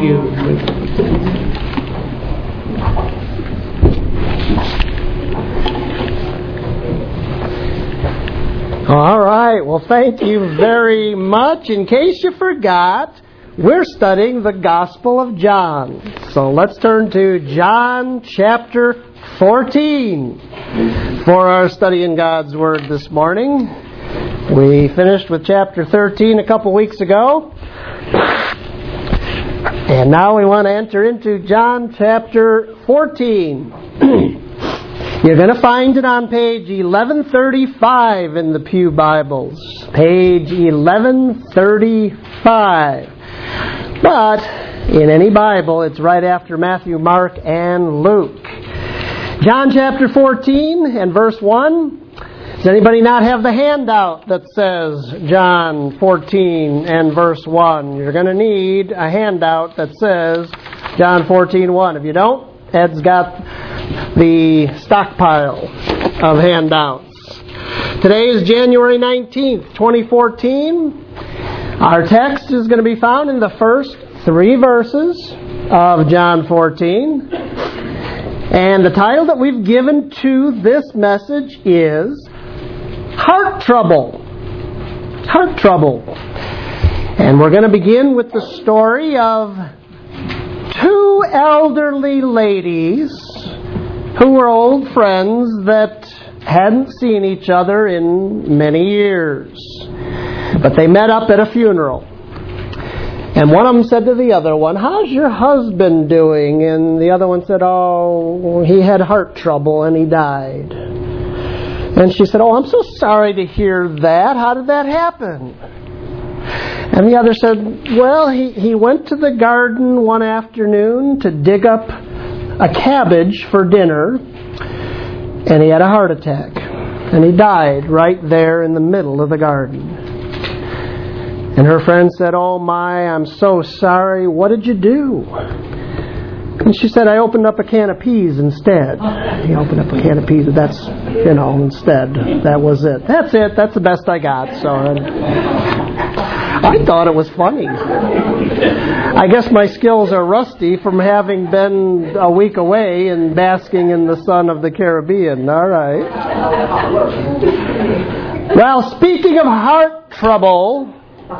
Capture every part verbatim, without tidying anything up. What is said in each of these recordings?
Thank you. All right. Well, thank you very much. In case you forgot, we're studying the Gospel of John. So let's turn to John chapter fourteen for our study in God's Word this morning. We finished with chapter thirteen a couple weeks ago. And now we want to enter into John chapter fourteen. You're going to find it on page eleven thirty-five in the Pew Bibles. Page eleven thirty-five. But in any Bible, it's right after Matthew, Mark, and Luke. John chapter fourteen and verse one. Does anybody not have the handout that says John fourteen and verse one? You're going to need a handout that says John fourteen one. If you don't, Ed's got the stockpile of handouts. Today is January nineteenth, twenty fourteen. Our text is going to be found in the first three verses of John fourteen. And the title that we've given to this message is Heart Trouble. Heart Trouble. And we're going to begin with the story of two elderly ladies who were old friends that hadn't seen each other in many years. But they met up at a funeral. And one of them said to the other one, "How's your husband doing?" And the other one said, "Oh, he had heart trouble and he died." And she said, "Oh, I'm so sorry to hear that. How did that happen?" And the other said, "Well, he, he went to the garden one afternoon to dig up a cabbage for dinner, and he had a heart attack. And he died right there in the middle of the garden." And her friend said, "Oh my, I'm so sorry. What did you do?" And she said, "I opened up a can of peas instead." He opened up a can of peas. That's, you know, instead. That was it. That's it. That's the best I got. So I thought it was funny. I guess my skills are rusty from having been a week away and basking in the sun of the Caribbean. All right. Well, speaking of heart trouble,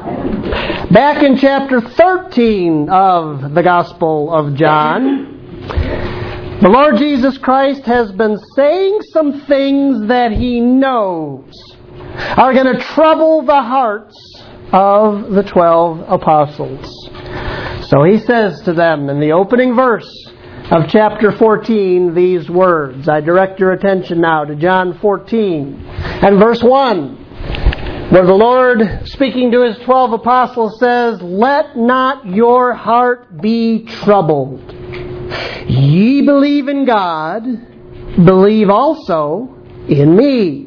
back in chapter thirteen of the Gospel of John, the Lord Jesus Christ has been saying some things that He knows are going to trouble the hearts of the twelve apostles. So He says to them in the opening verse of chapter fourteen these words. I direct your attention now to John fourteen and verse one. Where the Lord, speaking to His twelve apostles, says, "Let not your heart be troubled. Ye believe in God, believe also in me."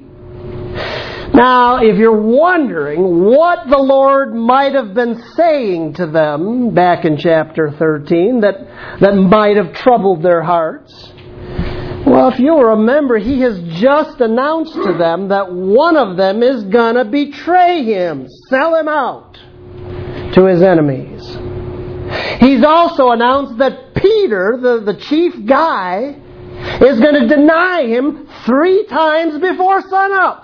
Now, if you're wondering what the Lord might have been saying to them back in chapter thirteen that, that might have troubled their hearts, well, if you'll remember, He has just announced to them that one of them is going to betray Him, sell Him out to His enemies. He's also announced that Peter, the, the chief guy, is going to deny Him three times before sunup.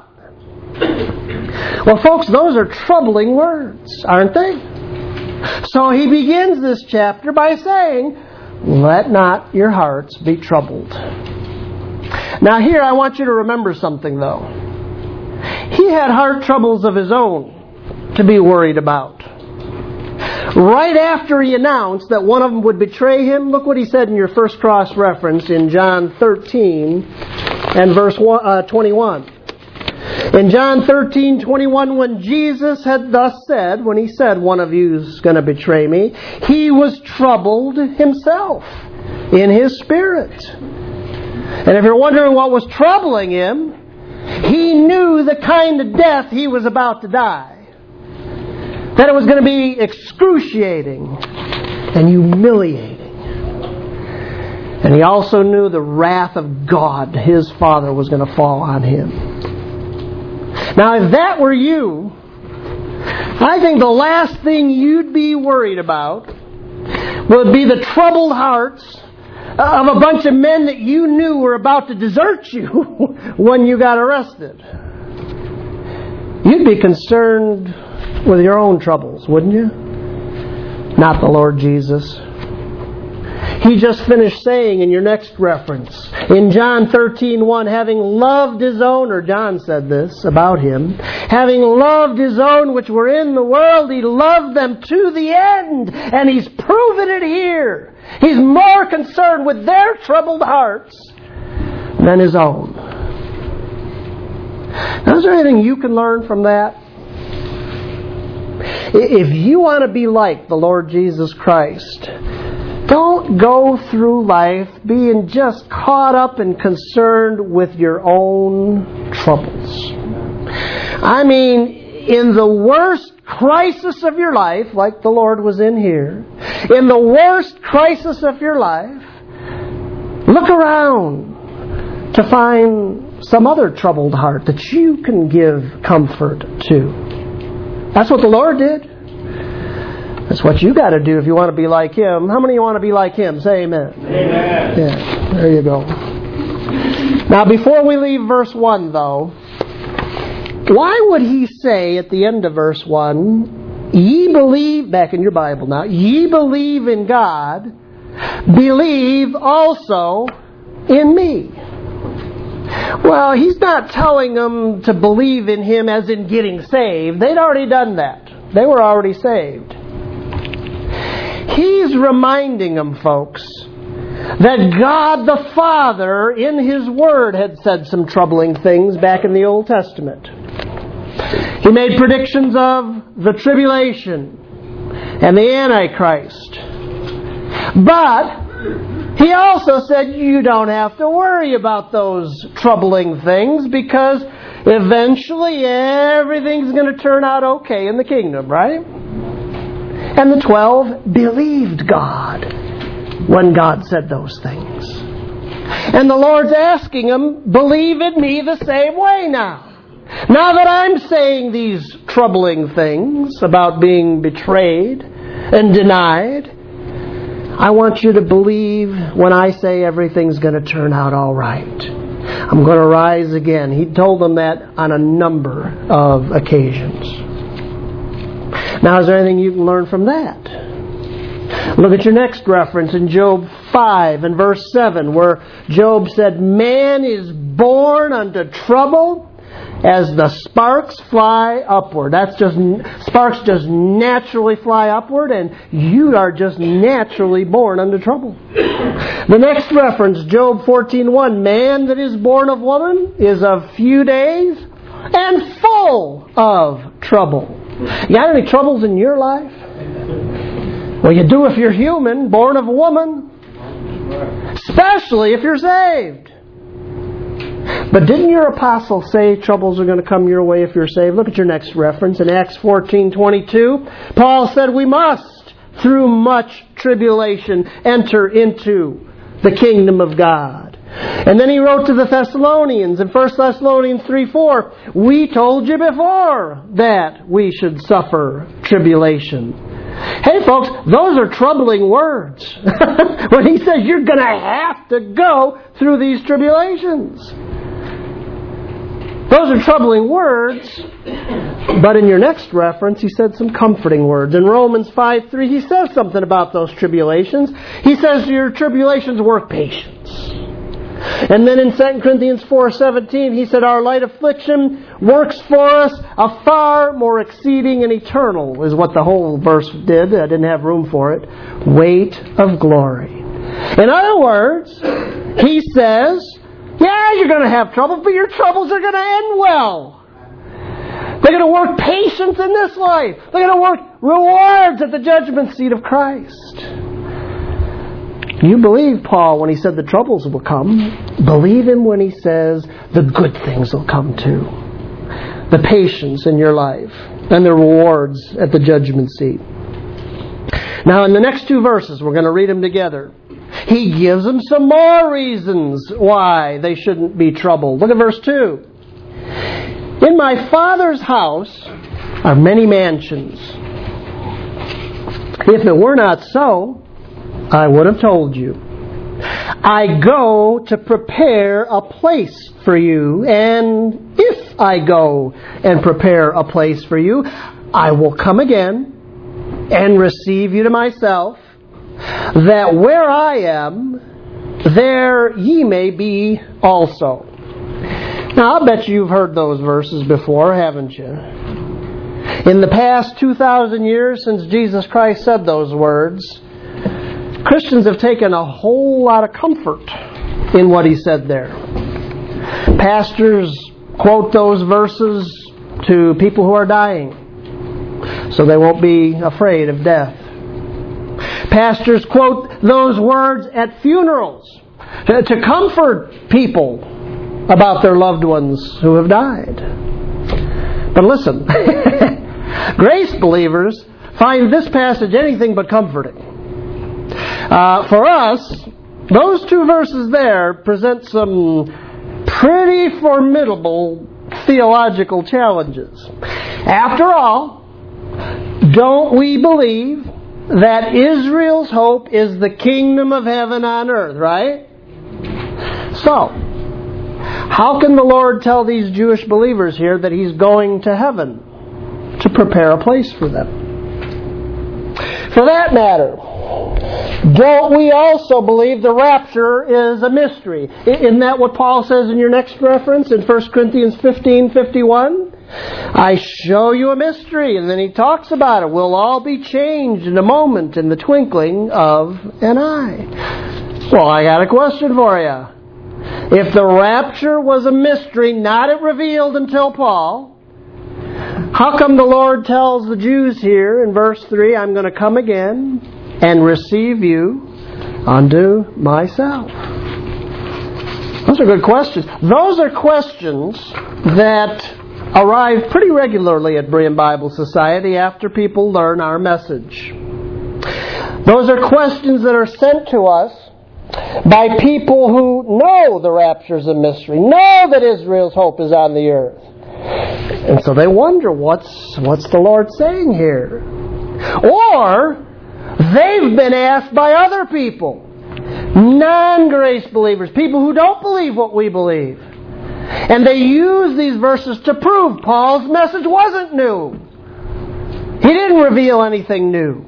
Well, folks, those are troubling words, aren't they? So He begins this chapter by saying, "Let not your hearts be troubled." Now here I want you to remember something though. He had heart troubles of His own to be worried about. Right after He announced that one of them would betray Him, look what He said in your first cross reference in John thirteen and verse twenty-one. In John thirteen twenty-one, when Jesus had thus said, when He said, "One of you is going to betray me," He was troubled Himself in His spirit. And if you're wondering what was troubling Him, He knew the kind of death He was about to die. That it was going to be excruciating and humiliating. And He also knew the wrath of God, His Father, was going to fall on Him. Now, if that were you, I think the last thing you'd be worried about Will it be the troubled hearts of a bunch of men that you knew were about to desert you when you got arrested? You'd be concerned with your own troubles, wouldn't you? Not the Lord Jesus. He just finished saying in your next reference, in John thirteen one, having loved His own, or John said this about Him, having loved His own which were in the world, He loved them to the end. And He's proven it here. He's more concerned with their troubled hearts than His own. Now, is there anything you can learn from that? If you want to be like the Lord Jesus Christ, don't go through life being just caught up and concerned with your own troubles. I mean, in the worst crisis of your life, like the Lord was in here, in the worst crisis of your life, look around to find some other troubled heart that you can give comfort to. That's what the Lord did. That's what you got to do if you want to be like Him. How many of you want to be like Him? Say amen. Amen. Yeah, there you go. Now, before we leave verse one, though, why would He say at the end of verse one, ye believe, back in your Bible now, ye believe in God, believe also in me. Well, He's not telling them to believe in Him as in getting saved. They'd already done that. They were already saved. He's reminding them, folks, that God the Father in His Word had said some troubling things back in the Old Testament. He made predictions of the tribulation and the Antichrist. But He also said you don't have to worry about those troubling things because eventually everything's going to turn out okay in the kingdom, right? And the twelve believed God when God said those things. And the Lord's asking them, believe in me the same way now. Now that I'm saying these troubling things about being betrayed and denied, I want you to believe when I say everything's going to turn out all right. I'm going to rise again. He told them that on a number of occasions. Now, is there anything you can learn from that? Look at your next reference in Job five and verse seven, where Job said, man is born unto trouble as the sparks fly upward. That's just, sparks just naturally fly upward, and you are just naturally born unto trouble. The next reference, Job fourteen one, man that is born of woman is of few days and full of trouble. You got any troubles in your life? Well, you do if you're human, born of a woman. Especially if you're saved. But didn't your apostle say troubles are going to come your way if you're saved? Look at your next reference in Acts fourteen twenty-two. Paul said we must, through much tribulation, enter into the kingdom of God. And then he wrote to the Thessalonians in First Thessalonians three four, we told you before that we should suffer tribulation. Hey folks, those are troubling words. When he says you're going to have to go through these tribulations. Those are troubling words. But in your next reference, he said some comforting words. In Romans five three, he says something about those tribulations. He says your tribulations work patience. And then in Second Corinthians four seventeen, he said, our light affliction works for us a far more exceeding and eternal, is what the whole verse did. I didn't have room for it. Weight of glory. In other words, he says, yeah, you're going to have trouble, but your troubles are going to end well. They're going to work patience in this life. They're going to work rewards at the judgment seat of Christ. You believe Paul when he said the troubles will come. Believe him when he says the good things will come too. The patience in your life and the rewards at the judgment seat. Now in the next two verses, we're going to read them together. He gives them some more reasons why they shouldn't be troubled. Look at verse two. In my Father's house are many mansions. If it were not so, I would have told you. I go to prepare a place for you, and if I go and prepare a place for you, I will come again and receive you to myself, that where I am, there ye may be also. Now, I bet you've heard those verses before, haven't you? In the past two thousand years since Jesus Christ said those words, Christians have taken a whole lot of comfort in what He said there. Pastors quote those verses to people who are dying, so they won't be afraid of death. Pastors quote those words at funerals to, to comfort people about their loved ones who have died. But listen, grace believers find this passage anything but comforting. Uh, for us, those two verses there present some pretty formidable theological challenges. After all, don't we believe that Israel's hope is the kingdom of heaven on earth, right? So, how can the Lord tell these Jewish believers here that He's going to heaven to prepare a place for them? For that matter, don't we also believe the rapture is a mystery? Isn't that what Paul says in your next reference in First Corinthians fifteen fifty-one? I show you a mystery, and then he talks about it. We'll all be changed in a moment, in the twinkling of an eye. Well, I got a question for you. If the rapture was a mystery, not revealed until Paul, how come the Lord tells the Jews here in verse three, I'm going to come again and receive you unto myself? Those are good questions. Those are questions that arrive pretty regularly at Berean Bible Society after people learn our message. Those are questions that are sent to us by people who know the rapture's a mystery, know that Israel's hope is on the earth. And so they wonder, what's, what's the Lord saying here? Or they've been asked by other people, non-grace believers, people who don't believe what we believe. And they use these verses to prove Paul's message wasn't new. He didn't reveal anything new.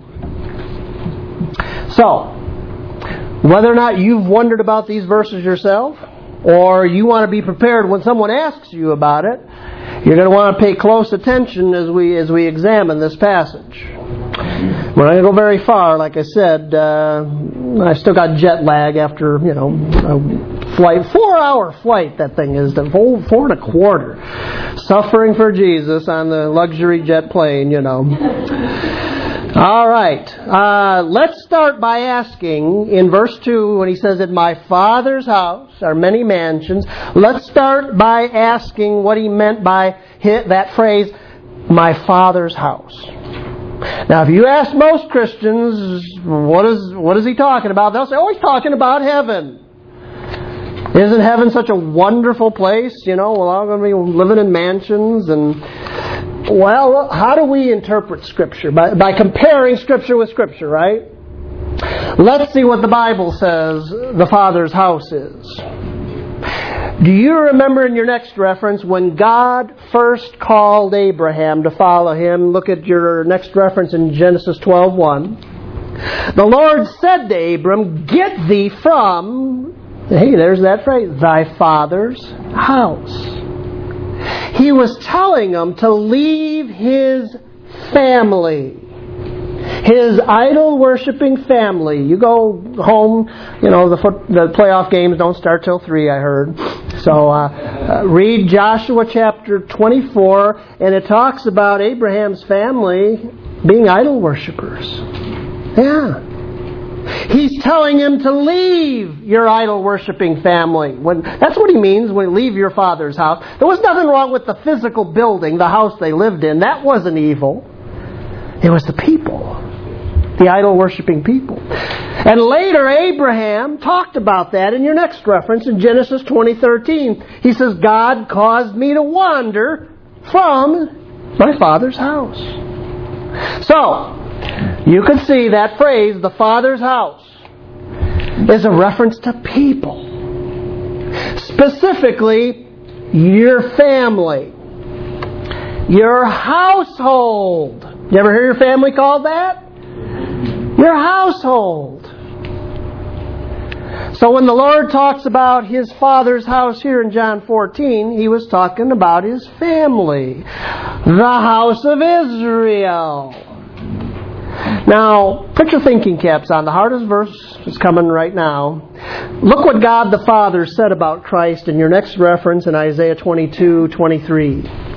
So, whether or not you've wondered about these verses yourself, or you want to be prepared when someone asks you about it, you're going to want to pay close attention as we as we examine this passage. We're not going to go very far, like I said. Uh, I still got jet lag after, you know, a flight, four-hour flight. That thing is, the whole four and a quarter. Suffering for Jesus on the luxury jet plane, you know. All right. Uh, let's start by asking in verse two when he says, "In my Father's house are many mansions." Let's start by asking what he meant by that phrase, "my Father's house." Now, if you ask most Christians, what is what is he talking about? They'll say, "Oh, he's talking about heaven. Isn't heaven such a wonderful place? You know, we're all going to be living in mansions." And well, how do we interpret Scripture? By, by comparing Scripture with Scripture, right? Let's see what the Bible says the Father's house is. Do you remember in your next reference when God first called Abraham to follow Him? Look at your next reference in Genesis twelve one. The Lord said to Abram, "Get thee from," hey, there's that phrase, "thy father's house." He was telling him to leave his family, his idol-worshipping family. You go home, you know, the foot, the playoff games don't start till three, I heard. So uh, uh, read Joshua chapter twenty-four, and it talks about Abraham's family being idol-worshippers. Yeah. He's telling him to leave your idol-worshipping family. When, that's what he means when you leave your father's house. There was nothing wrong with the physical building, the house they lived in. That wasn't evil. It was the people. The idol-worshipping people. And later, Abraham talked about that in your next reference in Genesis twenty thirteen. He says, "God caused me to wander from my father's house." So, you can see that phrase, the Father's house. is a reference to people. Specifically, your family. Your household. You ever hear your family called that? Your household. So when the Lord talks about His Father's house here in John fourteen, He was talking about His family. The house of Israel. Now, put your thinking caps on. The hardest verse is coming right now. Look what God the Father said about Christ in your next reference in Isaiah twenty-two twenty-three.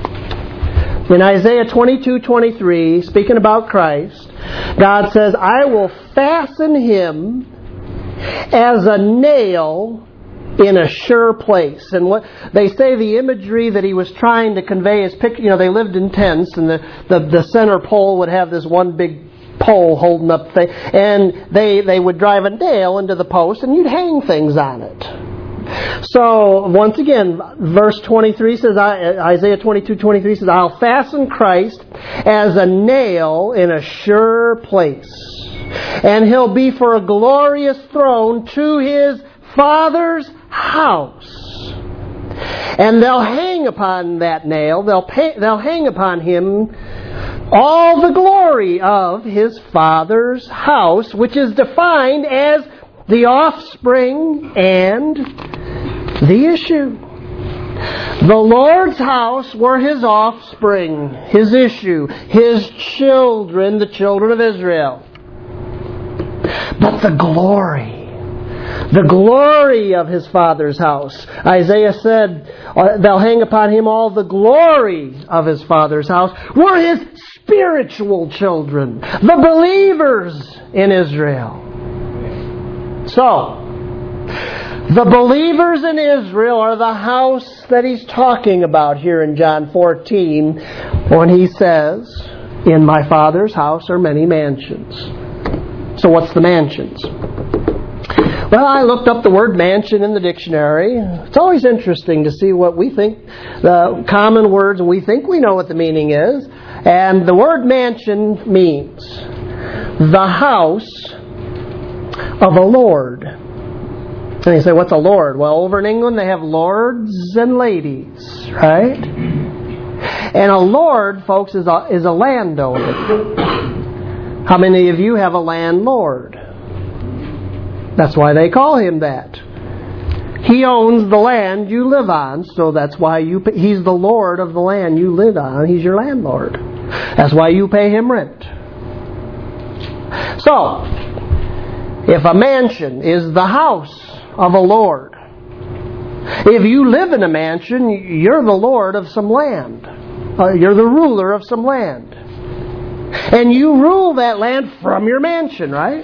In Isaiah twenty-two twenty-three, speaking about Christ, God says, I will fasten Him as a nail in a sure place. And what they say, the imagery that He was trying to convey is, you know, they lived in tents, and the, the, the center pole would have this one big pole holding up thing, and they they would drive a nail into the post, and you'd hang things on it. So once again, verse twenty-three says, Isaiah twenty-two twenty-three says, I'll fasten Christ as a nail in a sure place, and He'll be for a glorious throne to His Father's house. And they'll hang upon that nail, they'll pay, they'll hang upon Him all the glory of His Father's house, which is defined as the offspring and the issue. The Lord's house were His offspring, His issue, His children, the children of Israel. But the glory, the glory of His Father's house. Isaiah said, they'll hang upon Him all the glory of His Father's house, were His spiritual children, the believers in Israel. So, the believers in Israel are the house that He's talking about here in John fourteen when He says, in my Father's house are many mansions. So what's the mansions? Well, I looked up the word mansion in the dictionary. It's always interesting to see what we think, the common words, and we think we know what the meaning is. And the word mansion means the house of a lord. And you say, what's a lord? Well, over in England they have lords and ladies, right? And a lord, folks, is a, is a landowner. How many of you have a landlord? That's why they call him that. He owns the land you live on, so that's why you pay, He's the Lord of the land you live on. He's your landlord. That's why you pay Him rent. So, if a mansion is the house of a lord, if you live in a mansion, you're the lord of some land. Uh, you're the ruler of some land. And you rule that land from your mansion, right?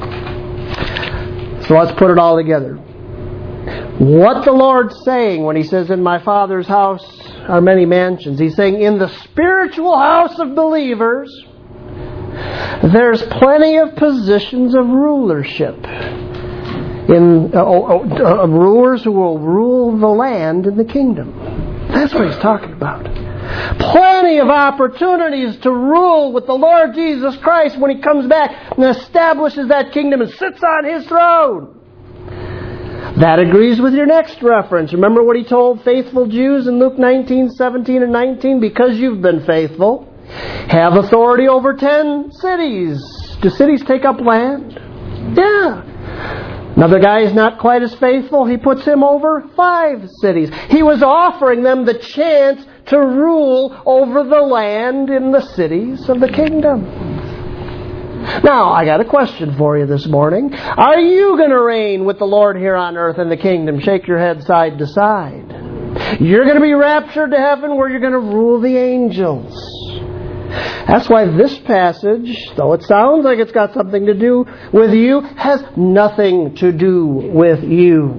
So let's put it all together. What the Lord's saying when He says, in my Father's house are many mansions, He's saying in the spiritual house of believers, there's plenty of positions of rulership. In uh, uh, uh, rulers who will rule the land in the kingdom. That's what He's talking about. Plenty of opportunities to rule with the Lord Jesus Christ when He comes back and establishes that kingdom and sits on His throne. That agrees with your next reference. Remember what He told faithful Jews in Luke nineteen, seventeen and nineteen? Because you've been faithful, have authority over ten cities. Do cities take up land? Yeah. Another guy is not quite as faithful. He puts him over five cities. He was offering them the chance to rule over the land in the cities of the kingdom. Now, I got a question for you this morning. Are you going to reign with the Lord here on earth in the kingdom? Shake your head side to side. You're going to be raptured to heaven where you're going to rule the angels. That's why this passage, though it sounds like it's got something to do with you, has nothing to do with you.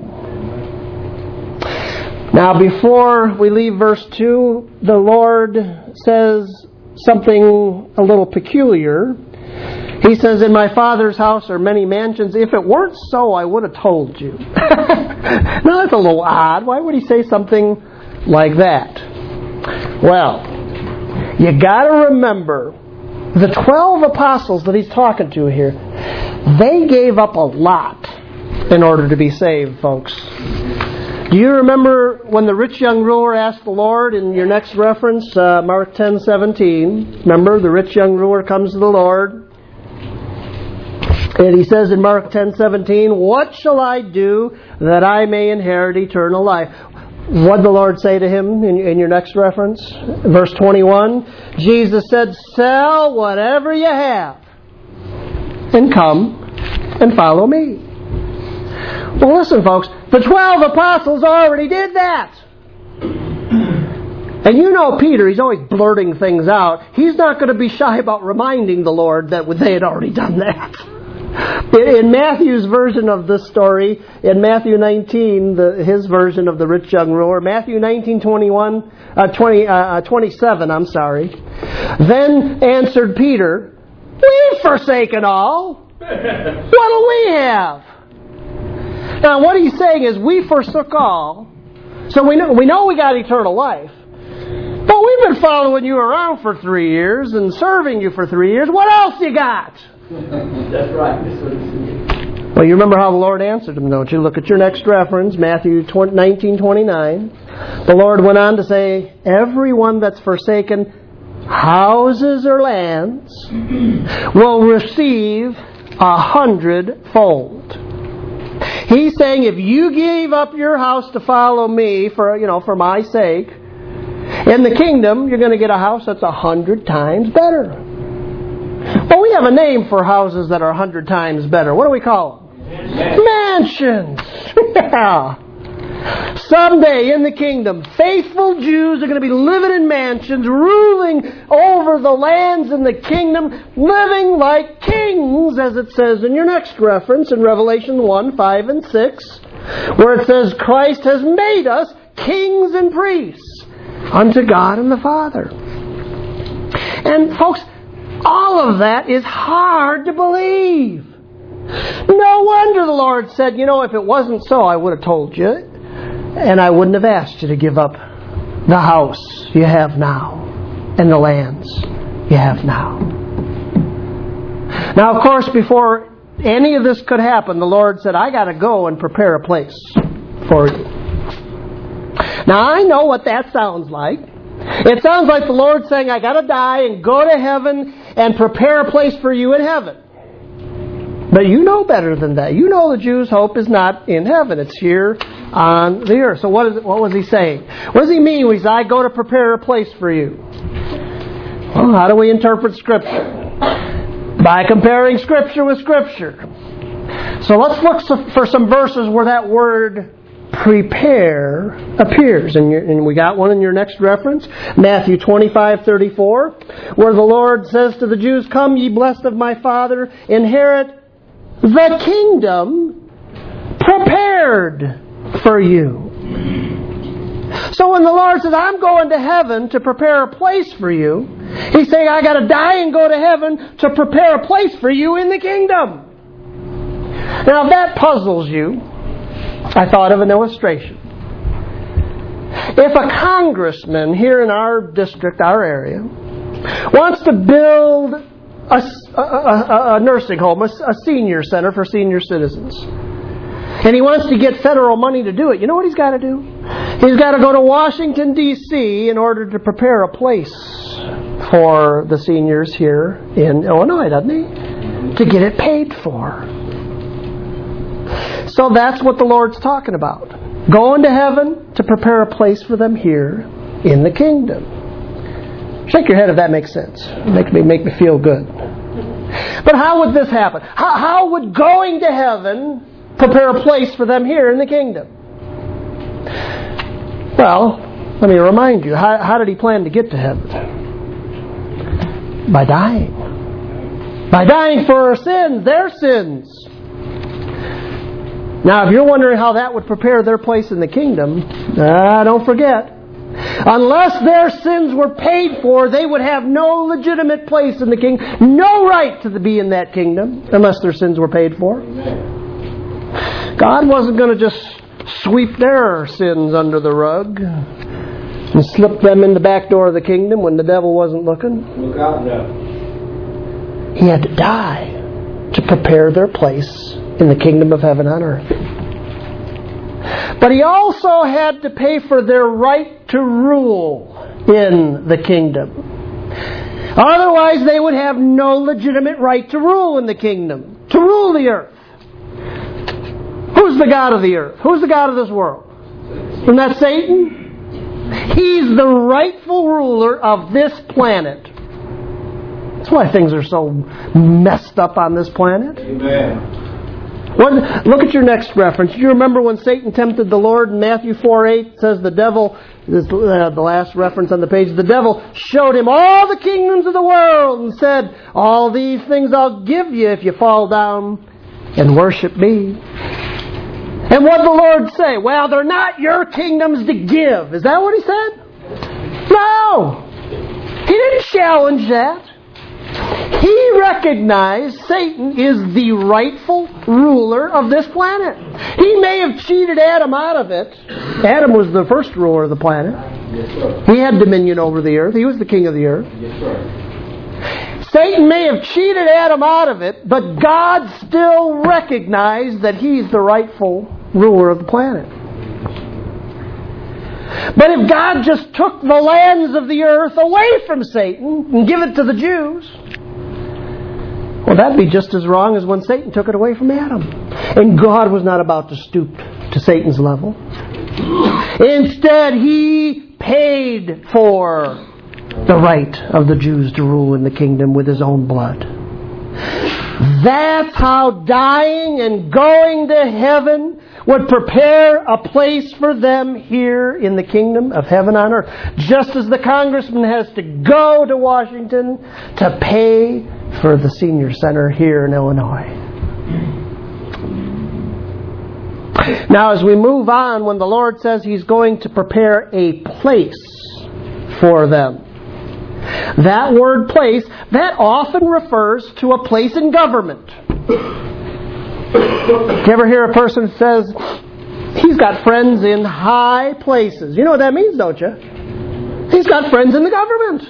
Now, before we leave verse two, the Lord says something a little peculiar. He says, in my Father's house are many mansions. If it weren't so, I would have told you. Now, that's a little odd. Why would He say something like that? Well, you got to remember, the twelve apostles that He's talking to here, they gave up a lot in order to be saved, folks. Do you remember when the rich young ruler asked the Lord in your next reference, uh, Mark ten seventeen? Remember, the rich young ruler comes to the Lord. And he says in Mark ten seventeen, "What shall I do that I may inherit eternal life?" What did the Lord say to him in, in your next reference? Verse twenty-one, Jesus said, "Sell whatever you have and come and follow me." Well, listen, folks, the twelve apostles already did that. And you know Peter, he's always blurting things out. He's not going to be shy about reminding the Lord that they had already done that. In Matthew's version of this story, in Matthew nineteen, the, his version of the rich young ruler, Matthew nineteen twenty-one, uh, twenty, uh, twenty-seven, I'm sorry. Then answered Peter, "We've forsaken all. What'll we have?" Now, what he's saying is, we forsook all, so we know we know we got eternal life. But we've been following you around for three years and serving you for three years. What else you got? That's right. Well, you remember how the Lord answered him, don't you? Look at your next reference, Matthew nineteen twenty-nine. The Lord went on to say, "Everyone that's forsaken houses or lands will receive a hundredfold." He's saying, if you gave up your house to follow me for, you know, for my sake, in the kingdom, you're going to get a house that's a hundred times better. Well, we have a name for houses that are a hundred times better. What do we call them? Mansions. Yeah. Someday in the kingdom, faithful Jews are going to be living in mansions, ruling over the lands in the kingdom, living like kings, as it says in your next reference in Revelation one, five, and six, where it says Christ has made us kings and priests unto God and the Father. And folks, all of that is hard to believe. No wonder the Lord said, you know, if it wasn't so, I would have told you. And I wouldn't have asked you to give up the house you have now and the lands you have now. Now, of course, before any of this could happen, the Lord said, I got to go and prepare a place for you. Now, I know what that sounds like. It sounds like the Lord saying, I got to die and go to heaven and prepare a place for you in heaven. But you know better than that. You know the Jews' hope is not in heaven. It's here on the earth. So what is it, what was he saying? What does he mean when he says, I go to prepare a place for you? Well, how do we interpret Scripture? By comparing Scripture with Scripture. So let's look for some verses where that word prepare appears. And, and we got one in your next reference, Matthew twenty-five thirty-four, where the Lord says to the Jews, Come, ye blessed of my Father, inherit the kingdom prepared for you. So when the Lord says, I'm going to heaven to prepare a place for you, He's saying, I got to die and go to heaven to prepare a place for you in the kingdom. Now, if that puzzles you, I thought of an illustration. If a congressman here in our district, our area, wants to build a, a, a, a nursing home, a, a senior center for senior citizens, and he wants to get federal money to do it, you know what he's got to do? He's got to go to Washington, D C in order to prepare a place for the seniors here in Illinois, doesn't he? To get it paid for. So that's what the Lord's talking about. Going to heaven to prepare a place for them here in the kingdom. Shake your head if that makes sense. Make me, make me feel good. But how would this happen? How, how would going to heaven prepare a place for them here in the kingdom? Well, let me remind you, how, how did He plan to get to heaven? By dying. By dying for our sins, their sins. Now, if you're wondering how that would prepare their place in the kingdom, uh, don't forget, unless their sins were paid for, they would have no legitimate place in the kingdom, no right to be in that kingdom, unless their sins were paid for. God wasn't going to just sweep their sins under the rug and slip them in the back door of the kingdom when the devil wasn't looking. Look out now. He had to die to prepare their place in the kingdom of heaven on earth. But he also had to pay for their right to rule in the kingdom. Otherwise, they would have no legitimate right to rule in the kingdom, to rule the earth. Who's the God of the earth? Who's the God of this world? Isn't that Satan? He's the rightful ruler of this planet. That's why things are so messed up on this planet. Amen. What, look at your next reference. Do you remember when Satan tempted the Lord in Matthew four eight? It says the devil, this is uh, the last reference on the page, the devil showed him all the kingdoms of the world and said, all these things I'll give you if you fall down and worship me. And what did the Lord say? Well, they're not your kingdoms to give. Is that what he said? No. He didn't challenge that. He recognized Satan is the rightful ruler of this planet. He may have cheated Adam out of it. Adam was the first ruler of the planet. Yes, sir. He had dominion over the earth. He was the king of the earth. Yes, sir. Satan may have cheated Adam out of it, but God still recognized that he's the rightful ruler of the planet. But if God just took the lands of the earth away from Satan and give it to the Jews, well, that'd be just as wrong as when Satan took it away from Adam. And God was not about to stoop to Satan's level. Instead, He paid for the right of the Jews to rule in the kingdom with His own blood. That's how dying and going to heaven would prepare a place for them here in the kingdom of heaven on earth. Just as the congressman has to go to Washington to pay for the senior center here in Illinois. Now, as we move on, when the Lord says He's going to prepare a place for them, that word place, that often refers to a place in government. You ever hear a person says, he's got friends in high places? You know what that means, don't you? He's got friends in the government.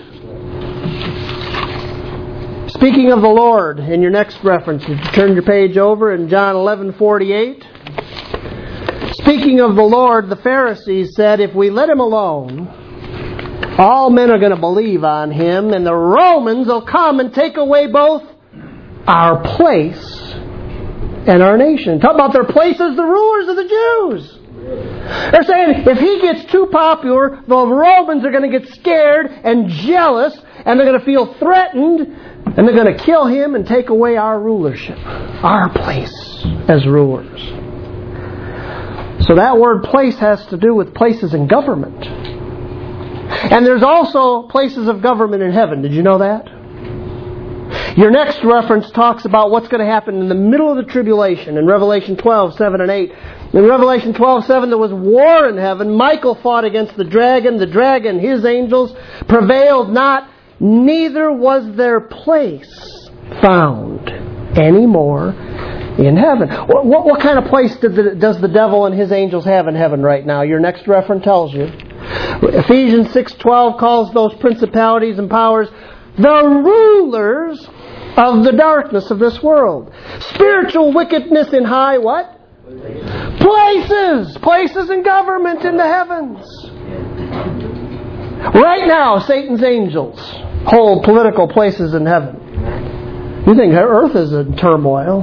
Speaking of the Lord, in your next reference, you turn your page over in John eleven forty-eight. Speaking of the Lord, the Pharisees said, if we let Him alone, all men are going to believe on Him, and the Romans will come and take away both our place and our nation. Talk about their place as the rulers of the Jews. They're saying if He gets too popular, the Romans are going to get scared and jealous, and they're going to feel threatened, and they're going to kill Him and take away our rulership, our place as rulers. So that word place has to do with places in government. And there's also places of government in heaven. Did you know that? Your next reference talks about what's going to happen in the middle of the tribulation in Revelation twelve, seven and eight. In Revelation twelve, seven, there was war in heaven. Michael fought against the dragon. The dragon, his angels, prevailed not. Neither was their place found anymore in heaven. What, what, what kind of place did the, does the devil and his angels have in heaven right now? Your next reference tells you. Ephesians six twelve calls those principalities and powers the rulers of the darkness of this world. Spiritual wickedness in high what? Places. Places in government in the heavens. Right now, Satan's angels hold political places in heaven. You think earth is in turmoil.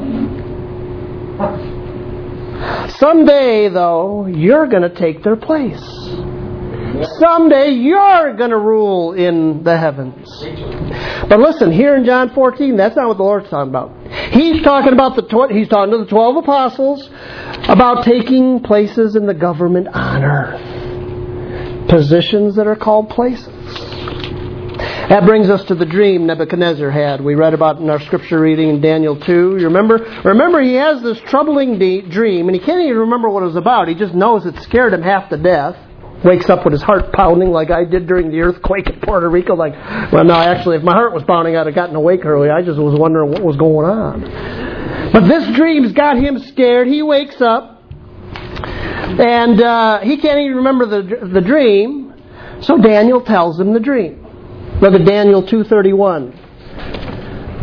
Someday, though, you're going to take their place. Someday you're going to rule in the heavens. But listen, here in John fourteen, that's not what the Lord's talking about. He's talking about the tw- He's talking to the twelve apostles about taking places in the government on earth. Positions that are called places. That brings us to the dream Nebuchadnezzar had. We read about in our scripture reading in Daniel two. You remember? Remember, he has this troubling de- dream, and he can't even remember what it was about. He just knows it scared him half to death. Wakes up with his heart pounding like I did during the earthquake in Puerto Rico. Like, well, no, actually, if my heart was pounding, I'd have gotten awake early. I just was wondering what was going on. But this dream's got him scared. He wakes up, and uh, he can't even remember the the dream. So Daniel tells him the dream. Look at Daniel two thirty-one.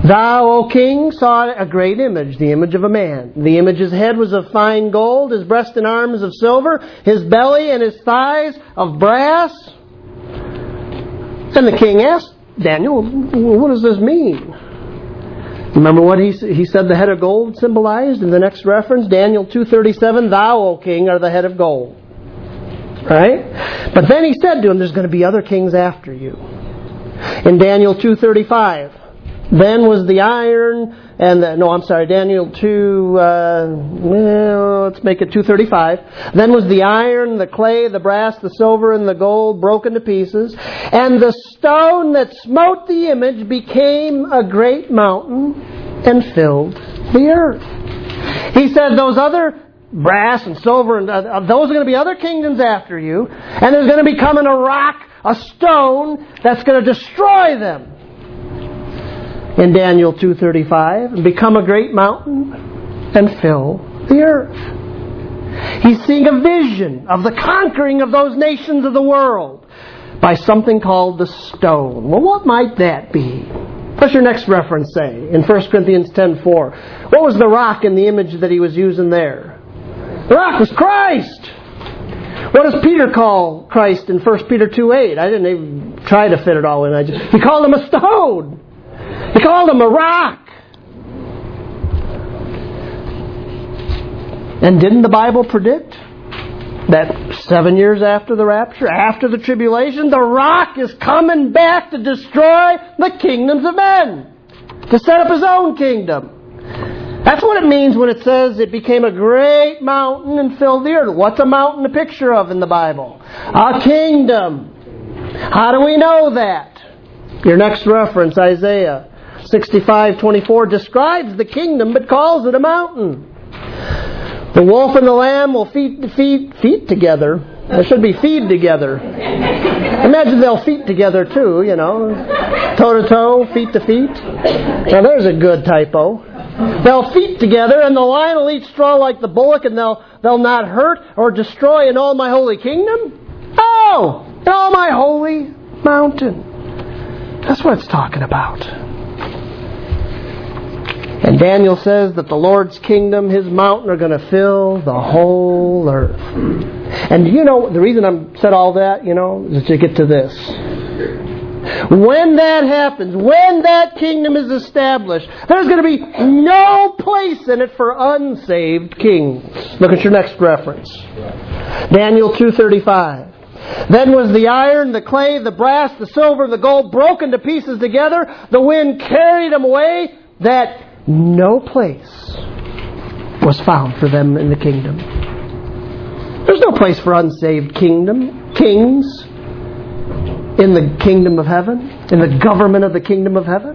Thou, O king, saw a great image, the image of a man. The image's head was of fine gold, his breast and arms of silver, his belly and his thighs of brass. And the king asked Daniel, what does this mean? Remember what he, he said the head of gold symbolized in the next reference? Daniel two thirty-seven, Thou, O king, are the head of gold. Right? But then he said to him, there's going to be other kings after you. In Daniel two thirty-five, then was the iron and the, no, I'm sorry, Daniel two, uh, well, let's make it two thirty-five. Then was the iron, the clay, the brass, the silver, and the gold broken to pieces. And the stone that smote the image became a great mountain and filled the earth. He said those other brass and silver, and uh, those are going to be other kingdoms after you. And there's going to be coming a rock, a stone, that's going to destroy them. In Daniel two thirty-five, and become a great mountain and fill the earth. He's seeing a vision of the conquering of those nations of the world by something called the stone. Well, what might that be? What's your next reference say? In First Corinthians ten four. What was the rock in the image that he was using there? The rock was Christ. What does Peter call Christ in First Peter two eight? I didn't even try to fit it all in. I just, he called him a stone. He called him a rock. And didn't the Bible predict that seven years after the rapture, after the tribulation, the rock is coming back to destroy the kingdoms of men, to set up his own kingdom? That's what it means when it says it became a great mountain and filled the earth. What's a mountain a picture of in the Bible? A kingdom. How do we know that? Your next reference, Isaiah sixty-five twenty-four, describes the kingdom but calls it a mountain. The wolf and the lamb will feed, feed, feed together. There should be feed together. Imagine they'll feet together too, you know. Toe to toe, feet to feet. Now there's a good typo. They'll feet together, and the lion will eat straw like the bullock, and they'll, they'll not hurt or destroy in all my holy kingdom? Oh, in all my holy mountain. That's what it's talking about. And Daniel says that the Lord's kingdom, His mountain, are going to fill the whole earth. And you know, the reason I said all that, you know, is to get to this. When that happens, when that kingdom is established, there's going to be no place in it for unsaved kings. Look at your next reference. Daniel two thirty-five. Then was the iron, the clay, the brass, the silver, the gold broken to pieces together. The wind carried them away, that no place was found for them in the kingdom. There's no place for unsaved kingdom, kings in the kingdom of heaven, in the government of the kingdom of heaven.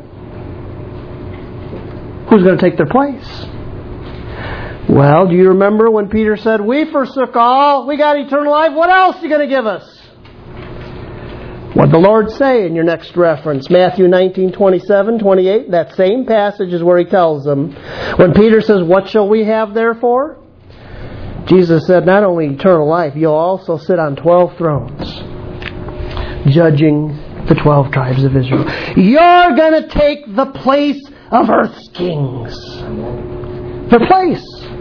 Who's going to take their place? Well, do you remember when Peter said, we forsook all, we got eternal life, what else are you going to give us? What did the Lord say in your next reference? Matthew nineteen twenty-seven, twenty-eight. That same passage is where He tells them. When Peter says, what shall we have therefore? Jesus said, not only eternal life, you'll also sit on twelve thrones, judging the twelve tribes of Israel. You're going to take the place of earth's kings. Their place.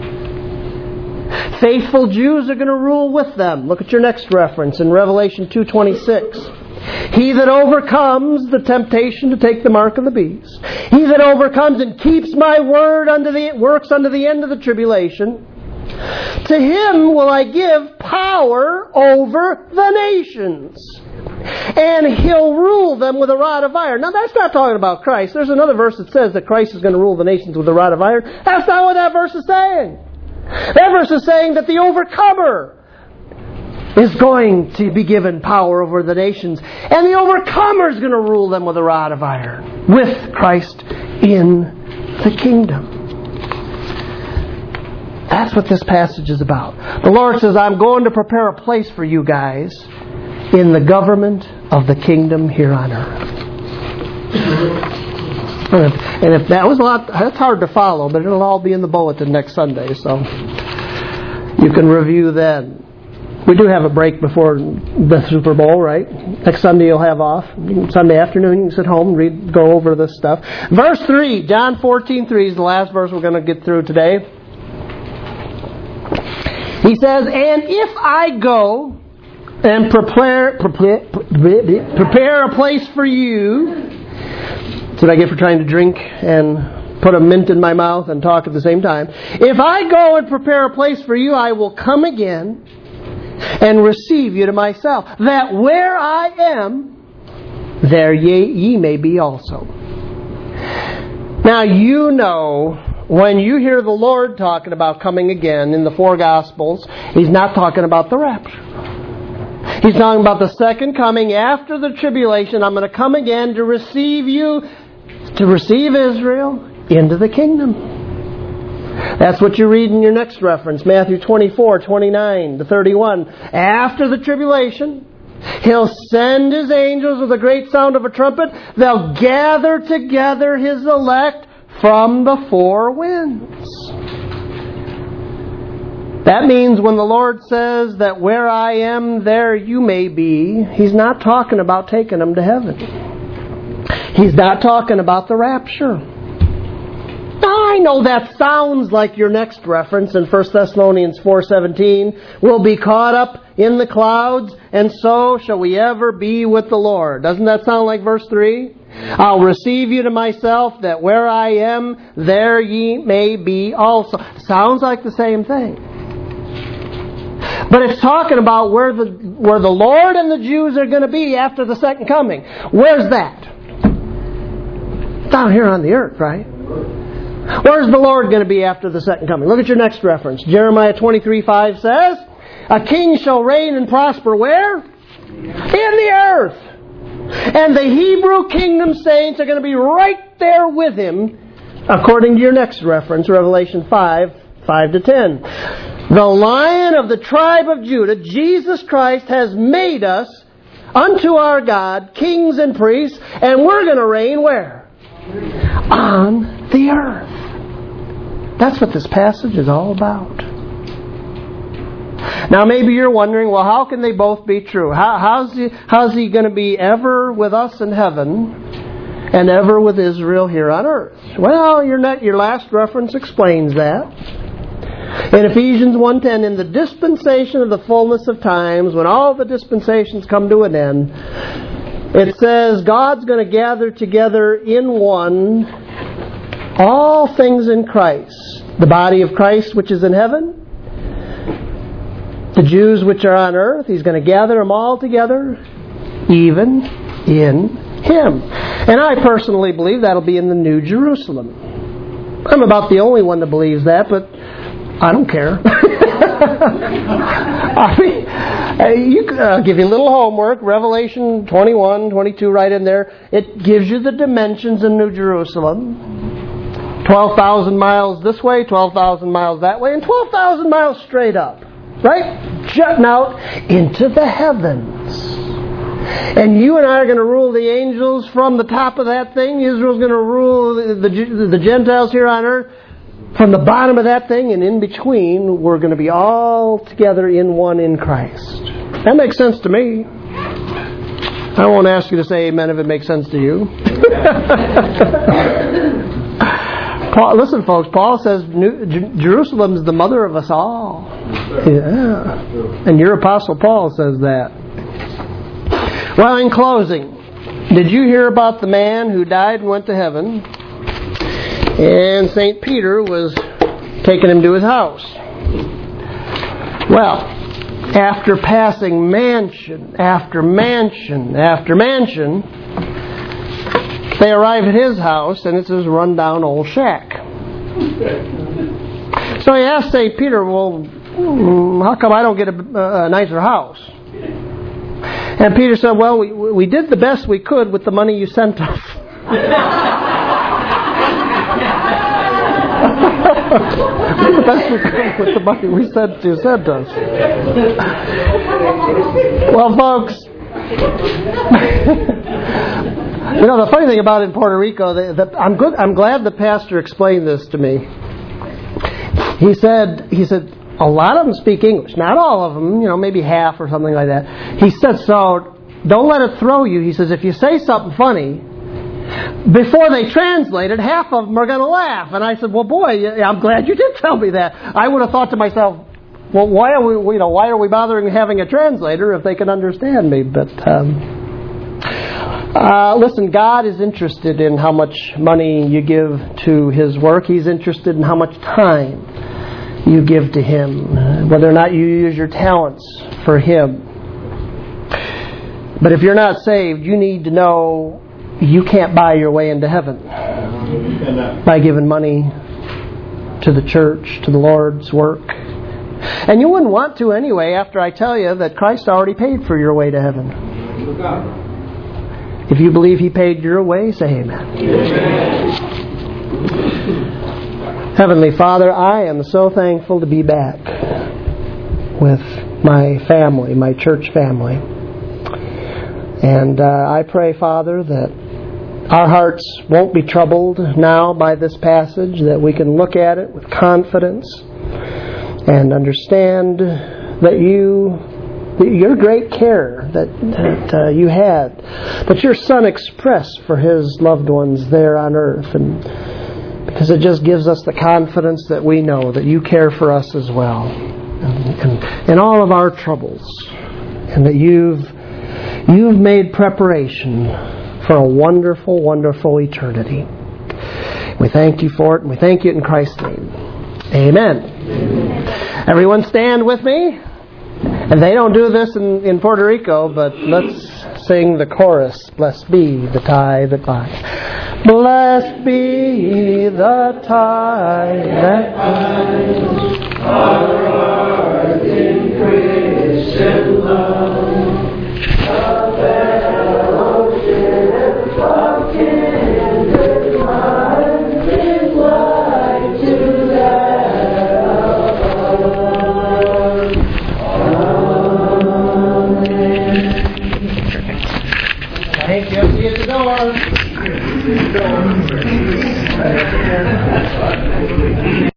Faithful Jews are going to rule with them. Look at your next reference in Revelation two twenty-six. He that overcomes the temptation to take the mark of the beast, he that overcomes and keeps my word unto the works unto the end of the tribulation, to him will I give power over the nations, and he'll rule them with a rod of iron. Now that's not talking about Christ. There's another verse that says that Christ is going to rule the nations with a rod of iron. That's not what that verse is saying. That verse is saying that the overcomer is going to be given power over the nations, and the overcomer is going to rule them with a rod of iron, with Christ in the kingdom. That's what this passage is about. The Lord says, I'm going to prepare a place for you guys in the government of the kingdom here on earth. And if, and if that was a lot, that's hard to follow, but it'll all be in the bulletin next Sunday, so you can review then. We do have a break before the Super Bowl, right? Next Sunday you'll have off. Sunday afternoon you can sit home and read, go over this stuff. Verse three, John fourteen three is the last verse we're going to get through today. He says, "And if I go and prepare, prepare, prepare a place for you..." That's what I get for trying to drink and put a mint in my mouth and talk at the same time. "If I go and prepare a place for you, I will come again and receive you to myself, that where I am, there ye, ye may be also." Now you know, when you hear the Lord talking about coming again in the four Gospels, He's not talking about the rapture. He's talking about the second coming after the tribulation. I'm going to come again to receive you, to receive Israel into the kingdom. That's what you read in your next reference, Matthew twenty-four, twenty-nine to thirty-one. After the tribulation, He'll send His angels with a great sound of a trumpet. They'll gather together His elect from the four winds. That means when the Lord says that where I am, there you may be, He's not talking about taking them to heaven. He's not talking about the rapture. I know that sounds like your next reference in First Thessalonians four seventeen. "We'll be caught up in the clouds, and so shall we ever be with the Lord." Doesn't that sound like verse three? "I'll receive you to myself, that where I am, there ye may be also." Sounds like the same thing. But it's talking about where the where the Lord and the Jews are going to be after the second coming. Where's that? Down here on the earth, right? Where's the Lord going to be after the second coming? Look at your next reference. Jeremiah twenty-three five says, "A king shall reign and prosper" where? In the earth. And the Hebrew kingdom saints are going to be right there with Him, according to your next reference, Revelation five, five to ten. "The Lion of the tribe of Judah, Jesus Christ, has made us unto our God kings and priests, and we're going to reign where? On the earth." That's what this passage is all about. Now maybe you're wondering, well, how can they both be true? How, how's he, how's he going to be ever with us in heaven and ever with Israel here on earth? Well, your, net, your last reference explains that. In Ephesians one ten, "In the dispensation of the fullness of times, when all the dispensations come to an end," it says God's going to gather together in one all things in Christ. The body of Christ which is in heaven, the Jews which are on earth. He's going to gather them all together, even in Him. And I personally believe that'll be in the New Jerusalem. I'm about the only one that believes that, but I don't care. I mean, you, I'll give you a little homework. Revelation twenty-one, twenty-two, right in there. It gives you the dimensions in New Jerusalem. twelve thousand miles this way, twelve thousand miles that way, and twelve thousand miles straight up. Right? Jutting out into the heavens. And you and I are going to rule the angels from the top of that thing. Israel's going to rule the, the, the Gentiles here on earth from the bottom of that thing, and in between, we're going to be all together in one in Christ. That makes sense to me. I won't ask you to say amen if it makes sense to you. Paul, listen, folks, Paul says New, J- Jerusalem is the mother of us all. Yeah. And your Apostle Paul says that. Well, in closing, did you hear about the man who died and went to heaven, and Saint Peter was taking him to his house? Well, after passing mansion after mansion after mansion, they arrive at his house, and it's his run-down old shack. So he asked Saint Peter, well, how come I don't get a, a nicer house? And Peter said, well, we, we did the best we could with the money you sent us. The best we could with the money we sent you sent us. Well, folks, you know, the funny thing about it in Puerto Rico, the, the, I'm good. I'm glad the pastor explained this to me. He said, he said, a lot of them speak English. Not all of them, you know, maybe half or something like that. He said, so don't let it throw you. He says, if you say something funny, before they translate it, half of them are going to laugh. And I said, well, boy, I'm glad you did tell me that. I would have thought to myself, well, why are we, you know, why are we bothering having a translator if they can understand me? But um, uh, listen, God is interested in how much money you give to His work. He's interested in how much time you give to Him, whether or not you use your talents for Him. But if you're not saved, you need to know you can't buy your way into heaven by giving money to the church, to the Lord's work. And you wouldn't want to anyway after I tell you that Christ already paid for your way to heaven. If you believe He paid your way, say amen. Amen. Heavenly Father, I am so thankful to be back with my family, my church family. And uh, I pray, Father, that our hearts won't be troubled now by this passage, that we can look at it with confidence and understand that you, your great care that, that uh, you had, that your Son expressed for His loved ones there on earth. And because it just gives us the confidence that we know that you care for us as well. And, and, in all of our troubles. And that you've You've made preparation for a wonderful, wonderful eternity. We thank you for it, and we thank you in Christ's name. Amen. Amen. Everyone stand with me. And they don't do this in, in Puerto Rico, but let's sing the chorus. Blessed be the tie that binds. Blessed be the tie that binds our hearts in Christian love. The fellowship of kindred minds is like to that of Amen. Thank you. See you at the door.